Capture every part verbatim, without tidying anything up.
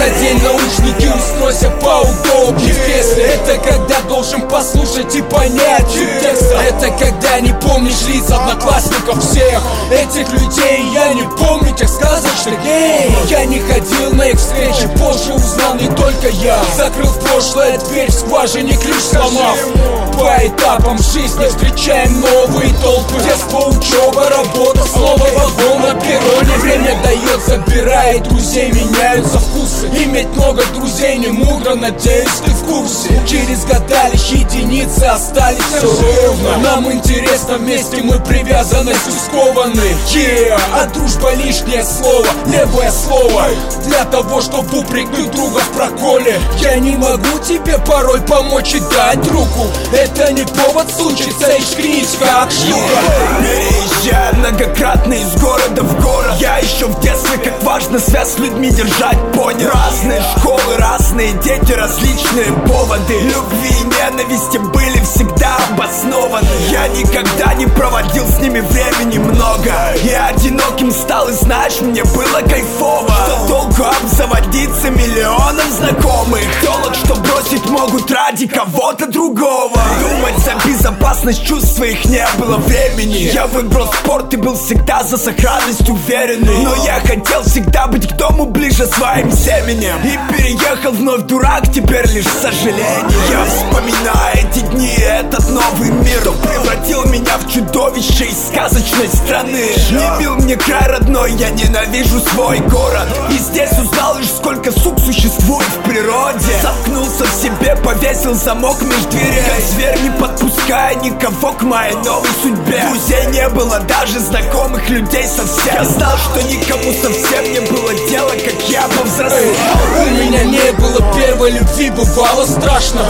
Надень наушники, устройся поудобнее. Песня — это когда должен послушать и понять текст. Это когда не помнишь лиц одноклассников всех этих людей. Я не помню тех сказочных дней. Я не ходил на их встречи, позже узнал не только я. Закрыл в прошлое дверь, в скважине ключ сломав. По этапам жизни встречаем новые толпы. Детство, учеба, работа, снова вагон на перроне. Время дает, забирает друзей, меняются вкусы. Иметь много друзей не мудро, надеюсь, ты в курсе. Через года лишь единицы остались все ровно. Нам интересно, вместе мы привязанностью скованы. Yeah. А дружба лишнее слово, левое слово для того, чтобы упрекнуть друга в проколе. Я не могу тебе порой помочь и дать руку. Это не повод случиться и шкрить как шлюха. Переезжая многократно из города в город. Я еще в детстве, как важно связь с людьми держать, понял. Разные школы, разные дети, различные поводы. Любви и ненависти были всегда обоснованы. Я никогда не проводил с ними времени много. Я одиноким стал, и знаешь, мне было кайфово. Что толку обзаводиться миллионом знакомых? Толок, что бросить могут ради кого-то другого. Думать за безопасность чувств своих не было времени. Я выбрал спорт и был всегда за сохранность уверенный. Но я хотел всегда быть к дому ближе своим семенем. И переехал вновь дурак, теперь лишь сожаление. Я вспоминаю эти дни, этот новый мир, что превратил меня в чудовище из сказочной страны. Не бил мне край родной, я ненавижу свой город. И здесь узнал лишь, сколько сук существует в природе. Замкнулся в себе, повесил замок меж дверей. Как зверь, не подпуская никого к моей новой судьбе. Друзей не было, даже знакомых людей совсем. Я знал, что никому совсем не было дела, как я повзрослел. У меня не было первой любви, бывало страшно,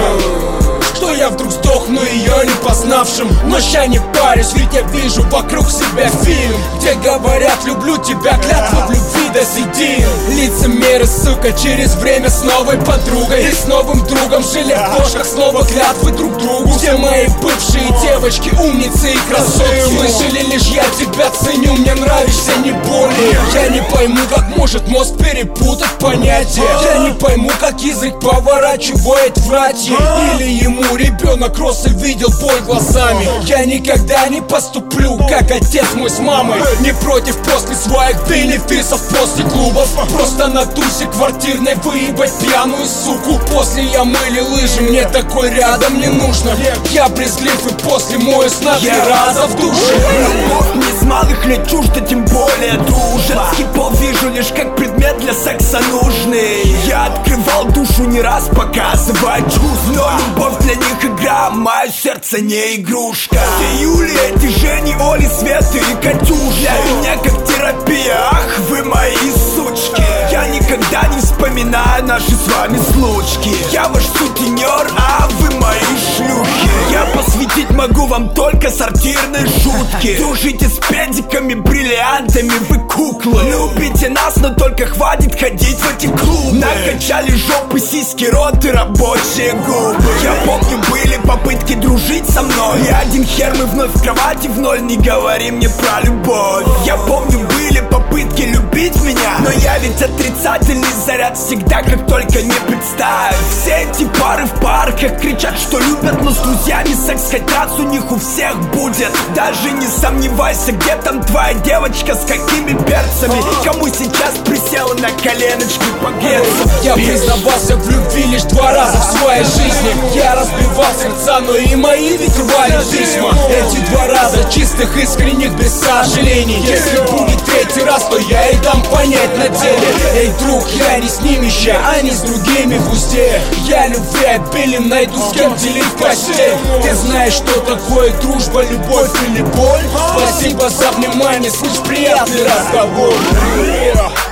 что я вдруг сдохну ее не познавшим. Но ща не парюсь, ведь я вижу вокруг себя фильм, где говорят: люблю тебя, клятва в любви досидим. Лицемеры, сука, через время с новой подругой и с новым другом жили в кошках, снова клятвы друг другу. Все мои бывшие девочки умницы и красотки. Слышали лишь: я тебя ценю, мне нравишься не более. Я не пойму, как может мозг перепутать понятия. Я не пойму, как язык поворачивает врать ей. Или ему ребенок рос и видел боль глазами. Я никогда не поступлю, как отец мой с мамой. Не против после своих бенефисов, после клубов. Просто на тусе квартирной выебать пьяную суку. После я мыли лыжи, мне такой рядом не нужно. Я брезглив и после мою сна три раза в душе. Любовь мне с малых лет чужда, тем более дружеский пол вижу лишь как предмет для секса нужный. Я открывал душу не раз, показывая чувства. Но любовь для них игра, мое сердце не игрушка. Ты Юлия, эти Жени, Оли, Светы и Катюша. Для меня как терапия, ах вы мои сучки. Я никогда не вспоминаю наши с вами случки. Я ваш сутенер, а вы мои шлюхи. Я посвятить могу вам только сортирные шутки. Дружите с педиками, бриллиантами, вы куклы. Любите нас, но только хватит ходить в эти клубы. Накачали жопы, сиськи, рот и рабочие губы. Я помню, были попытки дружить со мной, и один хер мы вновь в кровати в ноль. Не говори мне про любовь. Я помню, были попытки любить меня, но я ведь отрицательный заряд всегда, как только не представь. Все эти пары в парках кричат, что любят, но с друзьями секс хотят, у них у всех будет. Даже не сомневайся, где там твоя девочка, с какими перцами. Кому сейчас присела на коленочки погреться. Я признавался в любви лишь два раза в своей жизни. Я разбивал сердца, но и мои ведь рвали письма. Эти два раза чистых, искренних, без сожалений. Если будет третий раз, то я и дам понять на деле. Эй, друг, я не с ними ща, а не с другими в узде. Я любви обилен, найду с кем делить постель. Ты знаешь, что такое дружба, любовь или боль? Спасибо за внимание, слышь, приятный разговор.